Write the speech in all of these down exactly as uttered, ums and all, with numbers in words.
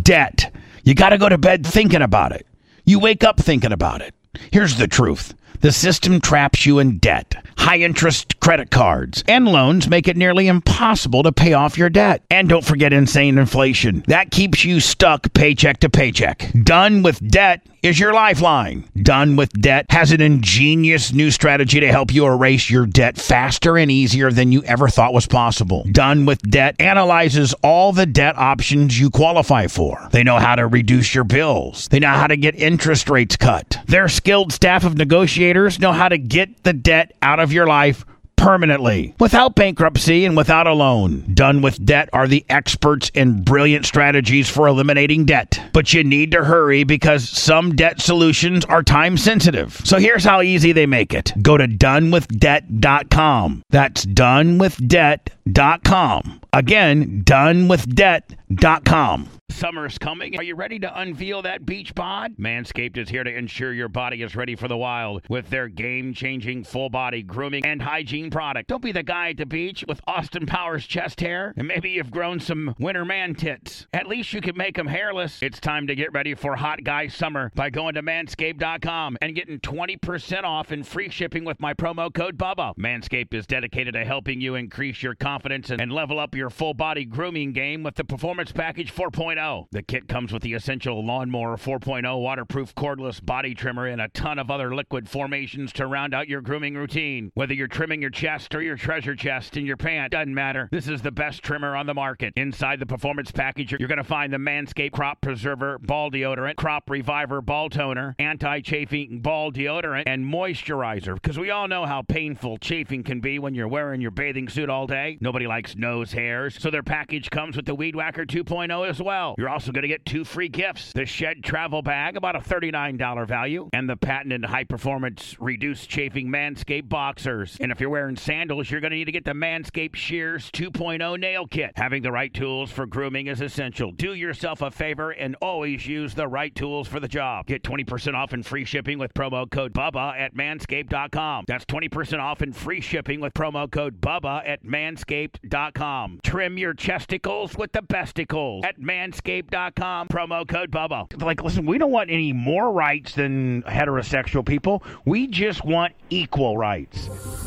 Debt. You got to go to bed thinking about it. You wake up thinking about it. Here's the truth. The system traps you in debt. High-interest credit cards and loans make it nearly impossible to pay off your debt. And don't forget insane inflation. That keeps you stuck paycheck to paycheck. Done with Debt is your lifeline. Done with Debt has an ingenious new strategy to help you erase your debt faster and easier than you ever thought was possible. Done with Debt analyzes all the debt options you qualify for. They know how to reduce your bills. They know how to get interest rates cut. Their skilled staff of negotiators know how to get the debt out of your life permanently, without bankruptcy and without a loan. Done with Debt are the experts in brilliant strategies for eliminating debt. But you need to hurry because some debt solutions are time sensitive. So here's how easy they make it. Go to done with debt dot com. That's done with debt dot com. Again, done with debt dot com. Summer's coming. Are you ready to unveil that beach bod? Manscaped is here to ensure your body is ready for the wild with their game-changing full-body grooming and hygiene product. Don't be the guy at the beach with Austin Powers chest hair, and maybe you've grown some winter man tits. At least you can make them hairless. It's time to get ready for hot guy summer by going to manscaped dot com and getting twenty percent off and free shipping with my promo code Bubba. Manscaped is dedicated to helping you increase your confidence and level up your full-body grooming game with the Performance Package four point oh. The kit comes with the essential Lawnmower four point oh waterproof cordless body trimmer and a ton of other liquid formations to round out your grooming routine. Whether you're trimming your chest or your treasure chest in your pant, doesn't matter. This is the best trimmer on the market. Inside the Performance Package, you're going to find the Manscaped Crop Preserver Ball Deodorant, Crop Reviver Ball Toner, Anti-Chafing Ball Deodorant, and Moisturizer. Because we all know how painful chafing can be when you're wearing your bathing suit all day. Nobody likes nose hairs, so their package comes with the Weed Whacker two point oh as well. You're also going to get two free gifts. The Shed Travel Bag, about a thirty-nine dollars value, and the patented high-performance reduced chafing Manscaped Boxers. And if you're wearing sandals, you're going to need to get the Manscaped Shears two point oh Nail Kit. Having the right tools for grooming is essential. Do yourself a favor and always use the right tools for the job. Get twenty percent off and free shipping with promo code Bubba at manscaped dot com. That's twenty percent off and free shipping with promo code Bubba at manscaped dot com. Trim your chesticles with the besticles at manscaped dot com. Promo code Bubba. Like, listen, we don't want any more rights than heterosexual people. We just want equal rights.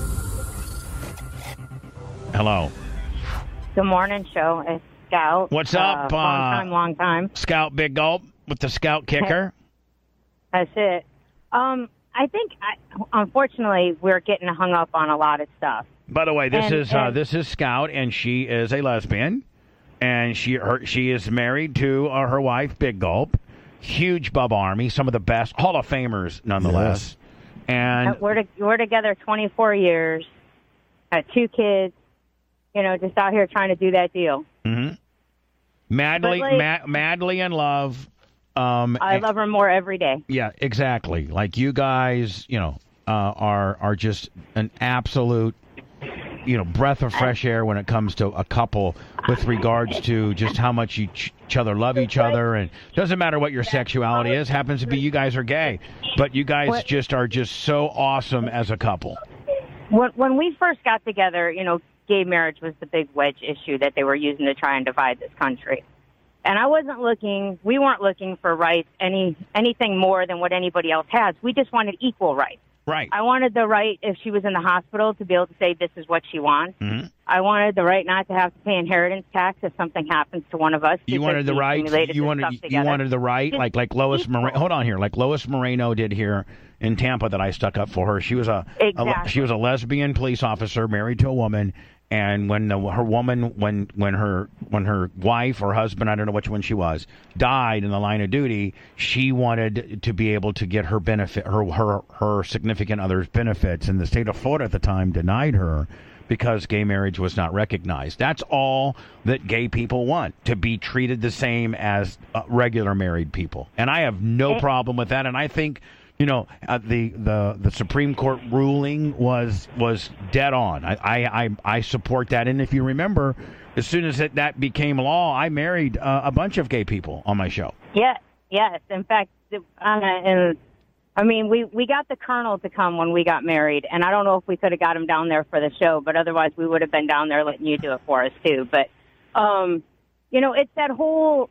Hello. Good morning, show. It's Scout. What's up? Uh, long uh, time, long time. Scout Big Gulp with the Scout Kicker. That's it. Um, I think, I, unfortunately, we're getting hung up on a lot of stuff. By the way, this and, is and, uh, this is Scout, and she is a lesbian, and she her, she is married to uh, her wife, Big Gulp. Huge Bub Army, some of the best Hall of Famers, nonetheless. Yes. And we're to, we're together twenty-four years, had two kids. You know, just out here trying to do that deal. Mm-hmm. Madly, like, ma- madly in love. Um, I love her more every day. Yeah, exactly. Like you guys, you know, uh, are are just an absolute, you know, breath of fresh air when it comes to a couple with regards to just how much each, each other love each other. And doesn't matter what your sexuality is. Happens to be you guys are gay. But you guys what? just are just so awesome as a couple. When, when we first got together, you know, gay marriage was the big wedge issue that they were using to try and divide this country. And I wasn't looking, we weren't looking for rights, any anything more than what anybody else has. We just wanted equal rights. Right. I wanted the right, if she was in the hospital, to be able to say this is what she wants. Mm-hmm. I wanted the right not to have to pay inheritance tax if something happens to one of us. You wanted the right. You wanted you wanted the right, just like like Lois Moreno. Hold on here, like Lois Moreno did here in Tampa that I stuck up for her. She was a, exactly. a she was a lesbian police officer married to a woman. And when the, her woman, when when her when her wife or husband, I don't know which one she was, died in the line of duty, she wanted to be able to get her benefit, her her her significant other's benefits. And the state of Florida at the time denied her because gay marriage was not recognized. That's all that gay people want, to be treated the same as uh, regular married people. And I have no problem with that. And I think, you know, uh, the, the the Supreme Court ruling was was dead on. I, I, I, I support that. And if you remember, as soon as it, that became law, I married uh, a bunch of gay people on my show. Yeah, yes. In fact, uh, and I mean, we, we got the Colonel to come when we got married, and I don't know if we could have got him down there for the show, but otherwise we would have been down there letting you do it for us too. But, um, you know, it's that whole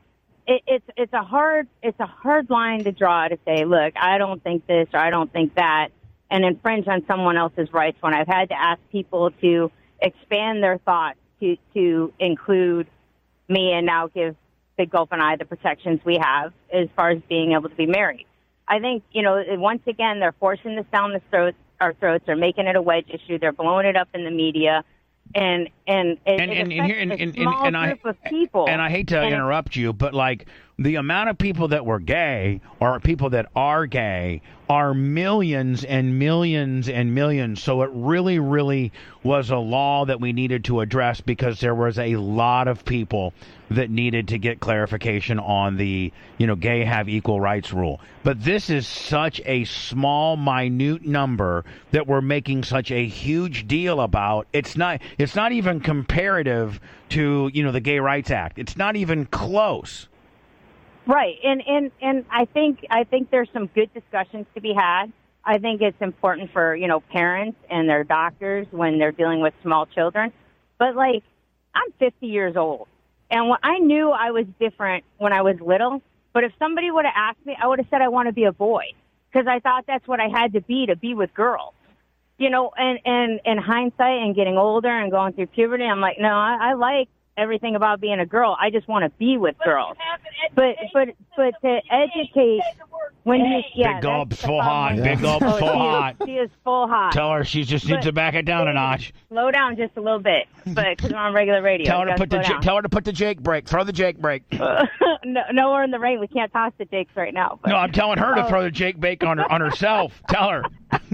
it, it's it's a hard it's a hard line to draw to say, look, I don't think this or I don't think that, and infringe on someone else's rights when I've had to ask people to expand their thoughts to to include me and now give Big Gulf and I the protections we have as far as being able to be married. I think, you know, once again, they're forcing this down the throats, our throats. They're making it a wedge issue. They're blowing it up in the media. And and it, and, it and, and, here, and, a and, small and, group I, of people. And I hate to and interrupt you, but like the amount of people that were gay or people that are gay are millions and millions and millions. So it really, really was a law that we needed to address because there was a lot of people that needed to get clarification on the, you know, gay have equal rights rule. But this is such a small, minute number that we're making such a huge deal about. It's not, it's not even comparative to, you know, the Gay Rights Act. It's not even close. Right, and, and and I think I think there's some good discussions to be had. I think it's important for, you know, parents and their doctors when they're dealing with small children. But like, I'm fifty years old, and when I knew I was different when I was little. But if somebody would have asked me, I would have said I want to be a boy because I thought that's what I had to be to be with girls. You know, and and in hindsight and getting older and going through puberty, I'm like, no, I, I like everything about being a girl. I just want to be with girls. But but but to educate when you yeah, Big Gulp's full hot. Yeah. Big Gulp's oh, full she hot. Is, she is full hot. Tell her she just needs but, to back it down a notch. Slow down just a little bit, but because we're on regular radio. Tell her to put the J- tell her to put the Jake brake. Throw the Jake brake. no, no, we're in the rain. We can't toss the Jakes right now. But, no, I'm telling her to oh. throw the Jake brake on her on herself. Tell her.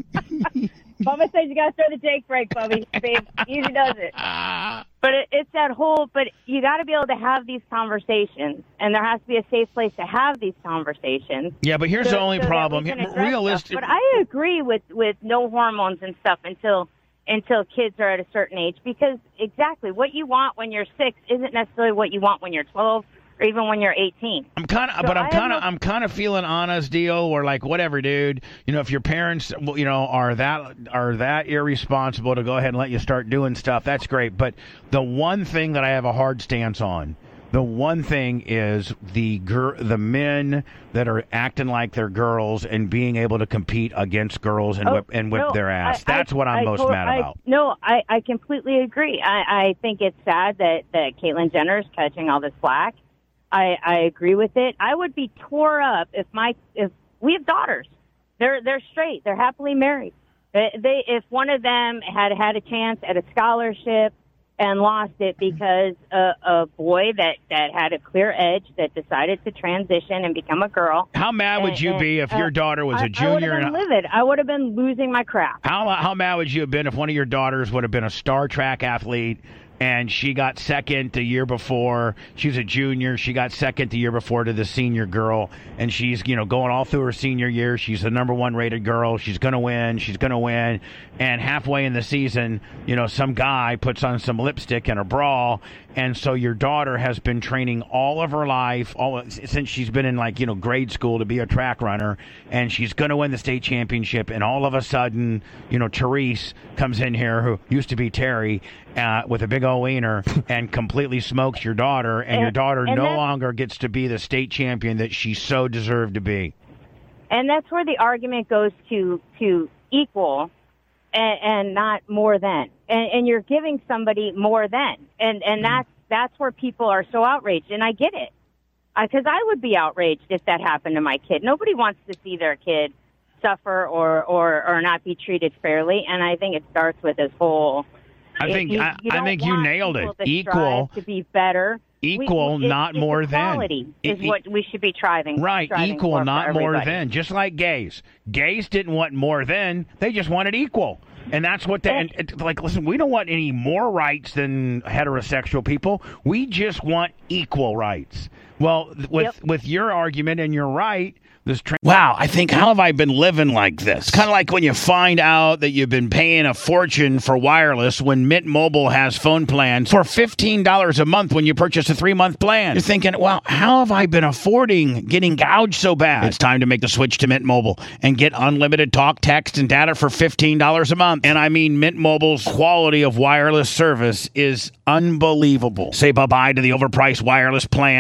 Bubba says you got to throw the Jake brake, Bubby. Babe, easy does it. But it, it's that whole, but you got to be able to have these conversations, and there has to be a safe place to have these conversations. Yeah, but here's so, the only so problem. Realistic. But I agree with, with no hormones and stuff until until kids are at a certain age, because exactly what you want when you're six isn't necessarily what you want when you're twelve. Or even when you're eighteen. I'm kind of, so but I'm kind of, no- I'm kind of feeling Anna's deal, where like, whatever, dude. You know, if your parents, you know, are that are that irresponsible to go ahead and let you start doing stuff, that's great. But the one thing that I have a hard stance on, the one thing is the gir- the men that are acting like they're girls and being able to compete against girls and oh, whip and whip no, their ass. I, That's I, what I'm I, most I, mad I, about. No, I, I completely agree. I, I think it's sad that that Caitlyn Jenner is catching all this flack. I, I agree with it. I would be tore up if my if we have daughters. They're they're straight. They're happily married. They, they if one of them had had a chance at a scholarship and lost it because a, a boy that, that had a clear edge that decided to transition and become a girl. How mad would and, you and, be if uh, your daughter was I, a junior? I would have been and, livid. I would have been losing my crap. How how mad would you have been if one of your daughters would have been a star track athlete? And she got second the year before. She was a junior. She got second the year before to the senior girl. And she's, you know, going all through her senior year. She's the number one rated girl. She's going to win. She's going to win. And halfway in the season, you know, some guy puts on some lipstick and a bra. And so your daughter has been training all of her life, all since she's been in, like, you know, grade school to be a track runner. And she's going to win the state championship. And all of a sudden, you know, Therese comes in here, who used to be Terry, uh, with a big old wiener, and completely smokes your daughter. And, and your daughter and no longer gets to be the state champion that she so deserved to be. And that's where the argument goes to to equal and, and not more than. And, and you're giving somebody more than. And, and that's, that's where people are so outraged. And I get it. Because I would be outraged if that happened to my kid. Nobody wants to see their kid suffer or, or, or not be treated fairly. And I think it starts with this whole... I think you, I, you I think you nailed it. To equal to be better. Equal, we, not it's, more it's than. Is e- what we should be striving. Right, striving equal, for not for more than. Just like gays. Gays didn't want more than. They just wanted equal. And that's what they, and, and, like, listen, we don't want any more rights than heterosexual people. We just want equal rights. Well, with yep. with your argument, and you're right, this tra- wow, I think, how have I been living like this? It's kind of like when you find out that you've been paying a fortune for wireless when Mint Mobile has phone plans for fifteen dollars a month when you purchase a three-month plan. You're thinking, well, how have I been affording getting gouged so bad? It's time to make the switch to Mint Mobile and get unlimited talk, text, and data for fifteen dollars a month. And I mean, Mint Mobile's quality of wireless service is unbelievable. Say bye-bye to the overpriced wireless plan, jaw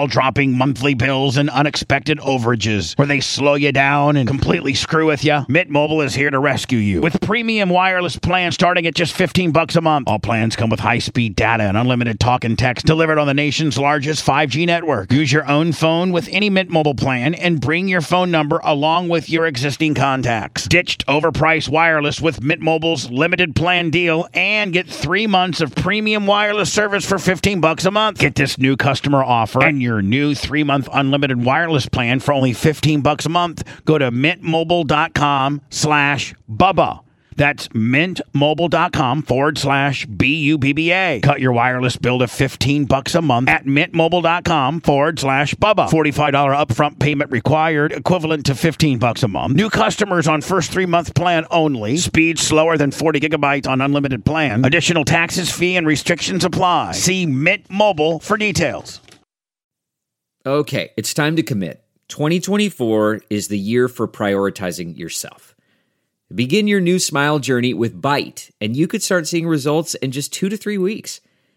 jaw-dropping monthly bills and unexpected overages where they slow you down and completely screw with you? Mint Mobile is here to rescue you with premium wireless plans starting at just fifteen bucks a month. All plans come with high-speed data and unlimited talk and text delivered on the nation's largest five G network. Use your own phone with any Mint Mobile plan and bring your phone number along with your existing contacts. Ditched overpriced wireless with Mint Mobile's limited plan deal and get three months of premium wireless service for fifteen bucks a month. Get this new customer offer and your new three-month unlimited wireless plan for only fifteen bucks a month. Go to mintmobile.com slash Bubba. That's mintmobile.com forward slash B U B B A. Cut your wireless bill to fifteen bucks a month at mintmobile.com forward slash Bubba. forty-five dollars upfront payment required, equivalent to fifteen bucks a month. New customers on first three-month plan only. Speed slower than forty gigabytes on unlimited plan. Additional taxes, fee, and restrictions apply. See Mint Mobile for details. Okay, it's time to commit. twenty twenty-four is the year for prioritizing yourself. Begin your new smile journey with Byte, and you could start seeing results in just two to three weeks.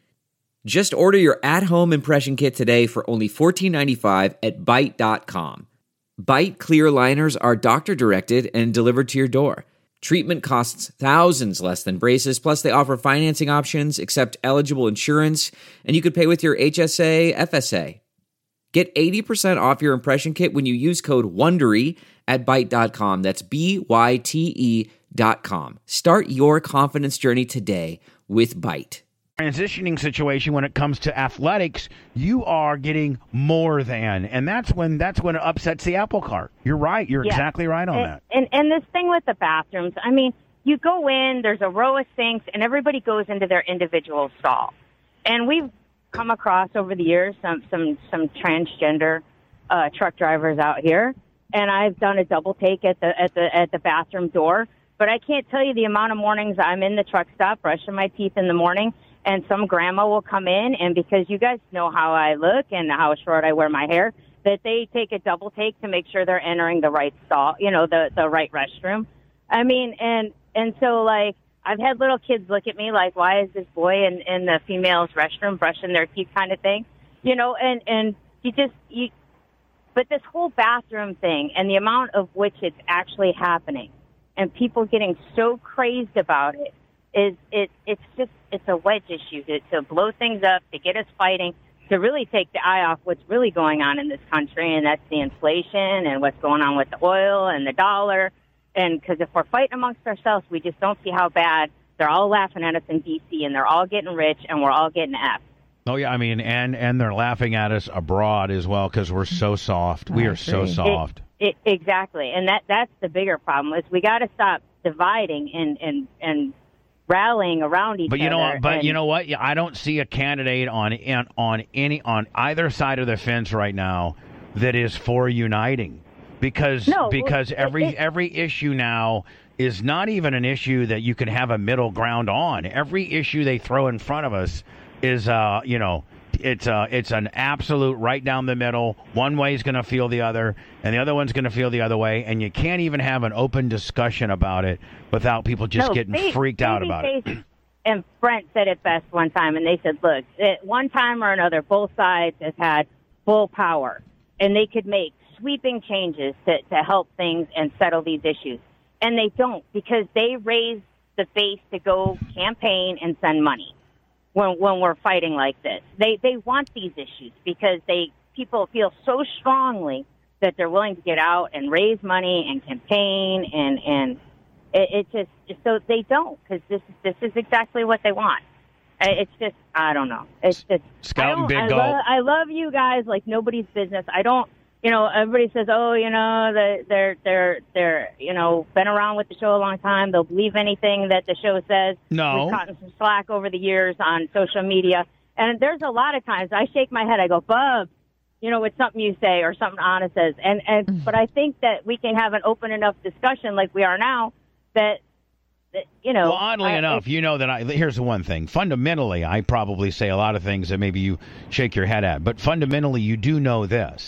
Just order your at-home impression kit today for only fourteen ninety-five at Byte dot com. Byte clear liners are doctor-directed and delivered to your door. Treatment costs thousands less than braces, plus they offer financing options, accept eligible insurance, and you could pay with your H S A, F S A. Get eighty percent off your impression kit when you use code WONDERY at Byte dot com. That's B Y T E dot com. Start your confidence journey today with Byte. Transitioning situation when it comes to athletics, you are getting more than, and that's when that's when it upsets the apple cart. You're right. You're yeah. exactly right on and, that. And and this thing with the bathrooms, I mean, you go in, there's a row of sinks, and everybody goes into their individual stall. And we've come across over the years some some some transgender uh, truck drivers out here, and I've done a double take at the at the at the bathroom door. But I can't tell you the amount of mornings I'm in the truck stop brushing my teeth in the morning, and some grandma will come in, and because you guys know how I look and how short I wear my hair, that they take a double take to make sure they're entering the right stall, you know, the the right restroom. I mean, and and so like. I've had little kids look at me like, why is this boy in, in the female's restroom brushing their teeth kind of thing? You know, and, and you just, you, but this whole bathroom thing and the amount of which it's actually happening and people getting so crazed about it is, it, it's just, it's a wedge issue to, to blow things up, to get us fighting, to really take the eye off what's really going on in this country, and that's the inflation and what's going on with the oil and the dollar. And because if we're fighting amongst ourselves, we just don't see how bad they're all laughing at us in D C, and they're all getting rich, and we're all getting F. Oh, yeah, I mean, and, and they're laughing at us abroad as well because we're so soft. We are so soft. It, it, exactly, and that that's the bigger problem is we got to stop dividing and, and, and rallying around each but you other. know, but and, you know what? I don't see a candidate on on any on either side of the fence right now that is for uniting. Because no, because well, every it, every issue now is not even an issue that you can have a middle ground on. Every issue they throw in front of us is uh you know it's uh it's an absolute right down the middle. One way is going to feel the other, and the other one's going to feel the other way, and you can't even have an open discussion about it without people just no, getting they, freaked out about it. And Brent said it best one time, and they said, "Look, at one time or another, both sides have had full power, and they could make sweeping changes to, to help things and settle these issues. And they don't, because they raise the base to go campaign and send money when when we're fighting like this. They they want these issues because they people feel so strongly that they're willing to get out and raise money and campaign, and and it, it just so they don't, because this this is exactly what they want. It's just I don't know. It's just Scout and Big I, Gulp. lo- I love you guys like nobody's business. I don't. You know, everybody says, "Oh, you know, they're they're they're they're you know been around with the show a long time. They'll believe anything that the show says." No, we've gotten some slack over the years on social media, and there's a lot of times I shake my head. I go, "Bub, you know, it's something you say or something Anna says," and and but I think that we can have an open enough discussion like we are now that. that you know, well, oddly I, enough, you know that I. Here's the one thing. Fundamentally, I probably say a lot of things that maybe you shake your head at, but fundamentally, you do know this.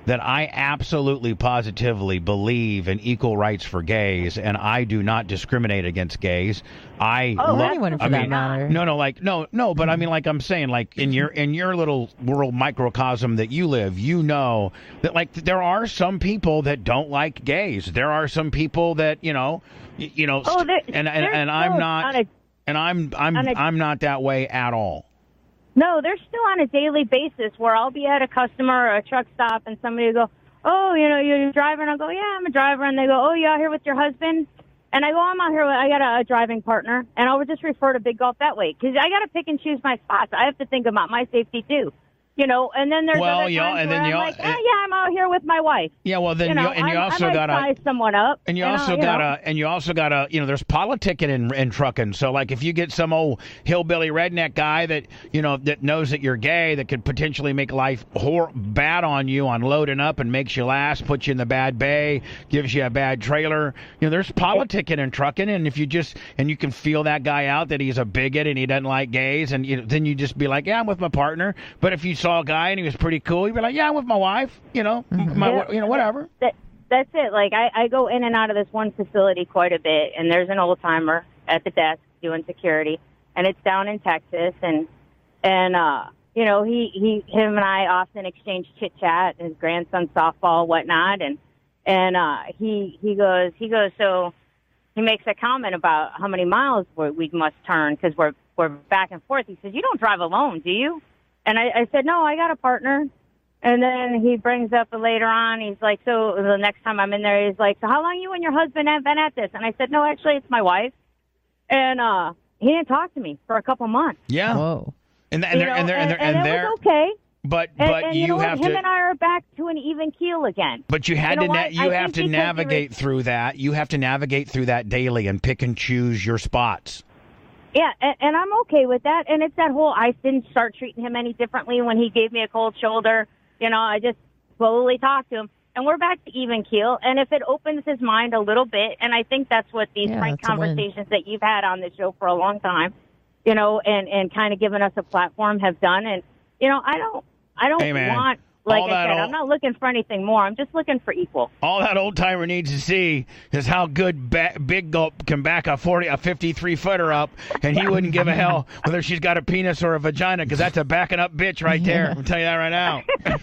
that I absolutely positively believe in equal rights for gays, and I do not discriminate against gays. I Oh, lo- anyone for I that mean, matter. No, no, like no, no, but I mean, like I'm saying, like in your in your little world microcosm that you live, you know that like there are some people that don't like gays. There are some people that you know, y- you know, Oh, there- and and, there's and I'm still not, on a- and I'm I'm on a- I'm not that way at all. No, they're still on a daily basis where I'll be at a customer or a truck stop and somebody will go, oh, you know, you're a driver? And I'll go, yeah, I'm a driver. And they go, oh, you out here with your husband? And I go, I'm out here with, I got a, a driving partner. And I'll just refer to Big Golf that way. Because I got to pick and choose my spots. I have to think about my safety, too. You know, and then there's Well, other you times know, and where then I'm you like, al- oh, yeah, I'm out here with my wife. Yeah, well then You know, you, and you I, also I might gotta size someone up. and you and also I'll, you know, gotta and you also gotta you know there's politicking in, in trucking. So like if you get some old hillbilly redneck guy that you know that knows that you're gay that could potentially make life hor- bad on you on loading up and makes you last, puts you in the bad bay, gives you a bad trailer. You know there's politicking in trucking, and if you just and you can feel that guy out that he's a bigot and he doesn't like gays, and you know, then you just be like, yeah, I'm with my partner. But if you saw a guy and he was pretty cool, you'd be like, yeah, I'm with my wife. You know, my, Yeah. you know whatever. That, that's it. Like, I, I go in and out of this one facility quite a bit, and there's an old-timer at the desk doing security, and it's down in Texas, and, and uh, you know, he, he, him and I often exchange chit-chat, his grandson's softball, whatnot, and, and uh, he, he goes, he goes, so he makes a comment about how many miles we we must turn because we're, we're back and forth. He says, you don't drive alone, do you? And I, I said, no, I got a partner. And then he brings up later on, he's like, so the next time I'm in there, he's like, so how long you and your husband have been at this? And I said, no, actually, it's my wife. And uh, he didn't talk to me for a couple months. Yeah, Whoa. and and You they're know, and they're and they're and and it they're was okay. but And, but and you you know what? have Him to. and I are back to an even keel again. But you had You know to na- what? you I have think to because navigate there through that. You have to navigate through that daily and pick and choose your spots. Yeah, and, and I'm okay with that. And it's that whole, I didn't start treating him any differently when he gave me a cold shoulder. You know, I just slowly talked to him. And we're back to even keel. And if it opens his mind a little bit, and I think that's what these Yeah, frank it's a win. conversations that you've had on the show for a long time, you know, and, and kind of given us a platform have done. And, you know, I don't, I don't Hey, man, want, like all I that said, old- I'm not looking for anything more. I'm just looking for equal. All that old timer needs to see is how good ba- Big Gulp can back a forty, a fifty-three footer up, and he wouldn't give a hell whether she's got a penis or a vagina, because that's a backing up bitch right there. I'll tell you that right now.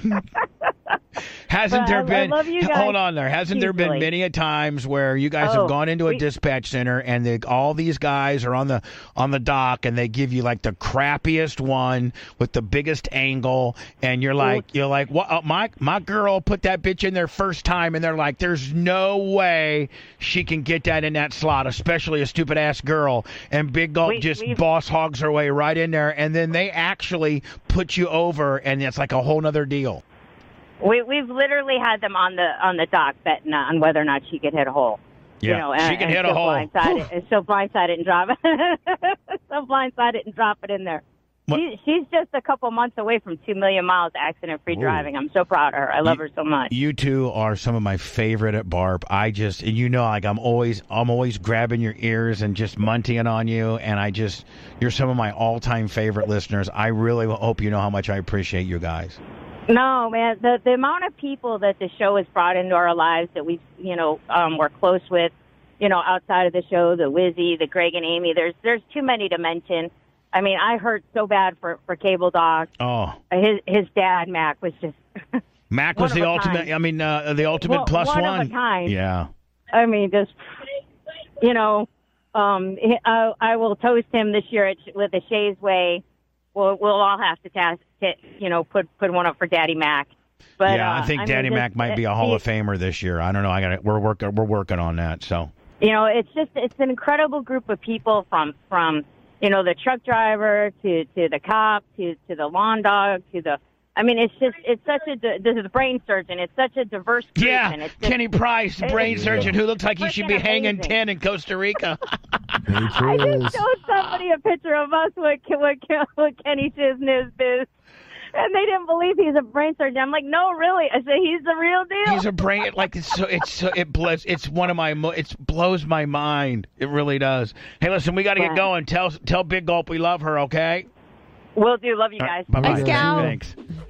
Hasn't But there I- I been? love you guys Hold on there. Hasn't there been hugely. many a times where you guys Oh, have gone into a we- dispatch center and they, all these guys are on the on the dock and they give you like the crappiest one with the biggest angle, and you're like you're like what? Uh, my my girl put that bitch in there first time, and they're like, there's no way she can get that in that slot, especially a stupid ass girl. And Big Gulp We- just we've- boss hogs her way right in there, and then they actually put you over, and it's like a whole nother deal. We, we've literally had them on the on the dock betting on whether or not she could hit a hole. Yeah, You know, and, she can and hit a still hole. Blindside it, and still blindside it and drop it. still blindside it and drop it in there. What- She, she's just a couple months away from two million miles accident-free Ooh. driving. I'm so proud of her. I love You- her so much. You two are some of my favorite at Barb. I just, and you know, like I'm always, I'm always grabbing your ears and just munting on you. And I just, you're some of my all-time favorite listeners. I really hope you know how much I appreciate you guys. No, man, the the amount of people that the show has brought into our lives that we've, you know, um, we're close with, you know, outside of the show, the Wizzy, the Greg and Amy. There's there's too many to mention. I mean, I hurt so bad for for Cable Dog. Oh, His his dad, Mac, was just. Mac One was of the a ultimate. kind. I mean, uh, the ultimate Well, plus one one. of a kind. Yeah. I mean, just, you know, um, I, I will toast him this year at, with the Shays Way. We'll, we'll all have to, task, to, you know, put put one up for Daddy Mac. But, yeah, uh, I think mean, Daddy just- Mac might be a Hall he- of Famer this year. I don't know. I got we're working. We're working on that. So. You know, it's just it's an incredible group of people from from you know the truck driver to to the cop to to the lawn dog to the. I mean, it's just it's such a di- this is the brain surgeon. It's such a diverse group. Yeah, and it's just, Kenny Price, it's brain just surgeon, who looks like he should be freaking hanging amazing. ten in Costa Rica. I just showed somebody a picture of us with with, with Kenny Chisnez biz, and they didn't believe he's a brain surgeon. I'm like, no, really. I said he's the real deal. He's a brain like it's so it's so it blows it's one of my mo- it blows my mind. It really does. Hey, listen, we got to get Yeah. going. Tell tell Big Gulp we love her. Okay. Will do. Love you guys. Bye-bye. Thanks, Cal. Thanks.